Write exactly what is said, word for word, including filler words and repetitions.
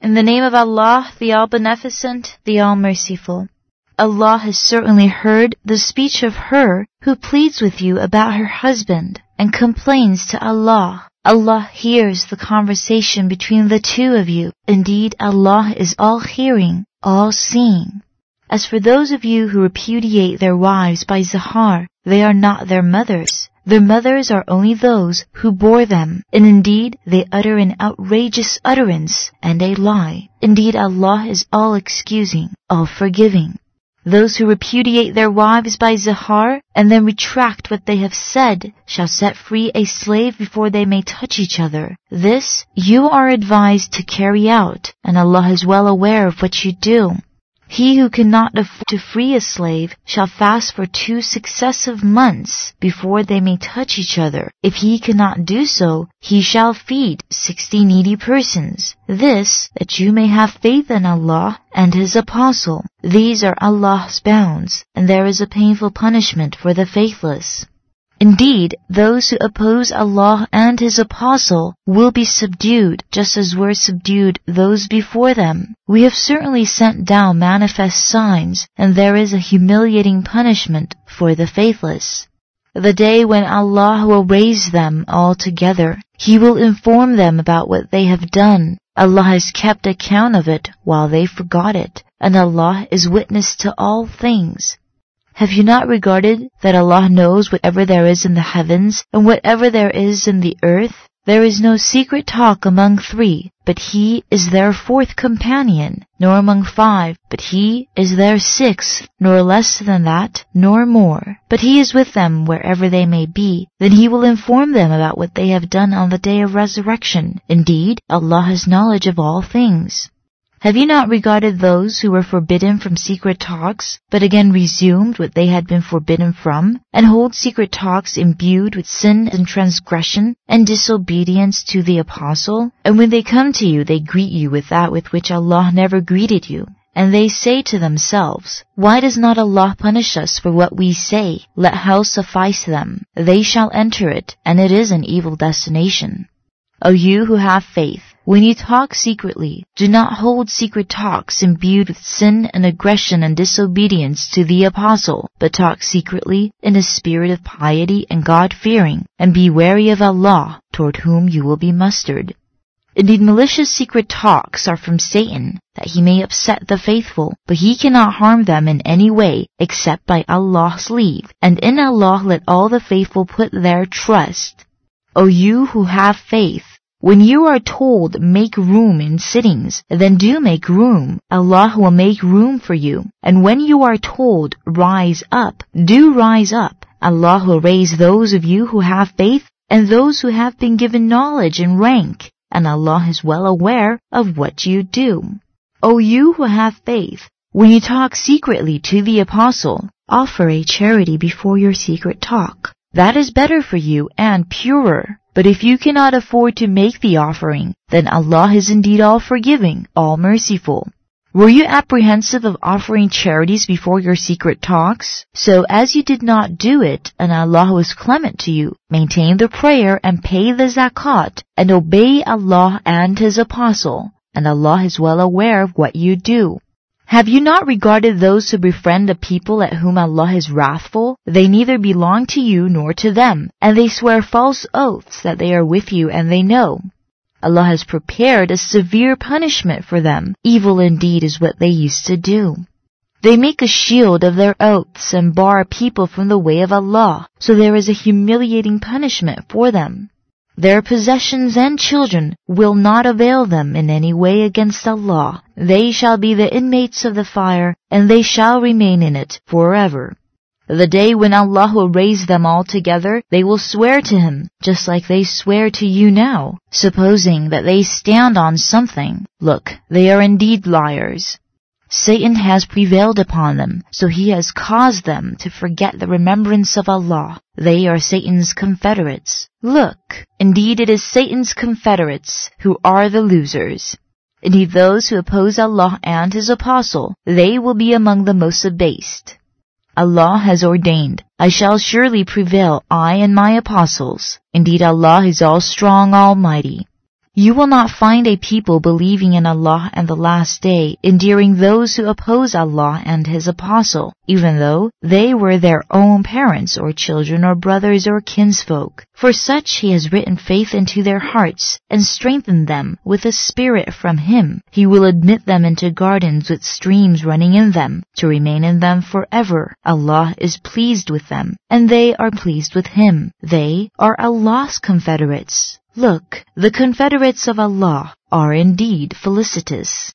In the name of Allah, the All-Beneficent, the All-Merciful. Allah has certainly heard the speech of her who pleads with you about her husband and complains to Allah. Allah hears the conversation between the two of you. Indeed, Allah is all-hearing, all-seeing. As for those of you who repudiate their wives by zihar, they are not their mothers. Their mothers are only those who bore them, and indeed they utter an outrageous utterance and a lie. Indeed, Allah is all-excusing, all-forgiving. Those who repudiate their wives by zihar and then retract what they have said shall set free a slave before they may touch each other. This you are advised to carry out, and Allah is well aware of what you do. He who cannot afford to free a slave shall fast for two successive months before they may touch each other. If he cannot do so, he shall feed sixty needy persons. This, that you may have faith in Allah and His Apostle. These are Allah's bounds, and there is a painful punishment for the faithless. Indeed, those who oppose Allah and His Apostle will be subdued, just as were subdued those before them. We have certainly sent down manifest signs, and there is a humiliating punishment for the faithless. The day when Allah will raise them all together, He will inform them about what they have done. Allah has kept account of it while they forgot it, and Allah is witness to all things. Have you not regarded that Allah knows whatever there is in the heavens and whatever there is in the earth? There is no secret talk among three, but He is their fourth companion, nor among five, but He is their sixth, nor less than that, nor more. But He is with them wherever they may be. Then He will inform them about what they have done on the day of resurrection. Indeed, Allah has knowledge of all things. Have you not regarded those who were forbidden from secret talks, but again resumed what they had been forbidden from, and hold secret talks imbued with sin and transgression and disobedience to the Apostle? And when they come to you, they greet you with that with which Allah never greeted you. And they say to themselves, why does not Allah punish us for what we say? Let hell suffice them. They shall enter it, and it is an evil destination. O you who have faith, when you talk secretly, do not hold secret talks imbued with sin and aggression and disobedience to the Apostle, but talk secretly in a spirit of piety and God-fearing, and be wary of Allah, toward whom you will be mustered. Indeed, malicious secret talks are from Satan, that he may upset the faithful, but he cannot harm them in any way except by Allah's leave, and in Allah let all the faithful put their trust. O you who have faith, when you are told, make room in sittings, then do make room. Allah will make room for you. And when you are told, rise up, do rise up. Allah will raise those of you who have faith and those who have been given knowledge and rank. And Allah is well aware of what you do. O you who have faith, when you talk secretly to the Apostle, offer a charity before your secret talk. That is better for you and purer. But if you cannot afford to make the offering, then Allah is indeed all-forgiving, all-merciful. Were you apprehensive of offering charities before your secret talks? So as you did not do it, and Allah was clement to you, maintain the prayer and pay the zakat, and obey Allah and His Apostle, and Allah is well aware of what you do. Have you not regarded those who befriend a people at whom Allah is wrathful? They neither belong to you nor to them, and they swear false oaths that they are with you, and they know. Allah has prepared a severe punishment for them. Evil indeed is what they used to do. They make a shield of their oaths and bar people from the way of Allah, so there is a humiliating punishment for them. Their possessions and children will not avail them in any way against Allah. They shall be the inmates of the fire, and they shall remain in it forever. The day when Allah will raise them all together, they will swear to Him, just like they swear to you now, supposing that they stand on something. Look, they are indeed liars. Satan has prevailed upon them, so he has caused them to forget the remembrance of Allah. They are Satan's confederates. Look, indeed it is Satan's confederates who are the losers. Indeed those who oppose Allah and His Apostle, they will be among the most abased. Allah has ordained, I shall surely prevail, I and my apostles. Indeed Allah is all-strong, almighty. You will not find a people believing in Allah and the last day, endearing those who oppose Allah and His apostle, even though they were their own parents or children or brothers or kinsfolk. For such He has written faith into their hearts and strengthened them with a spirit from Him. He will admit them into gardens with streams running in them, to remain in them forever. Allah is pleased with them, and they are pleased with Him. They are Allah's confederates. Look, the confederates of Allah are indeed felicitous.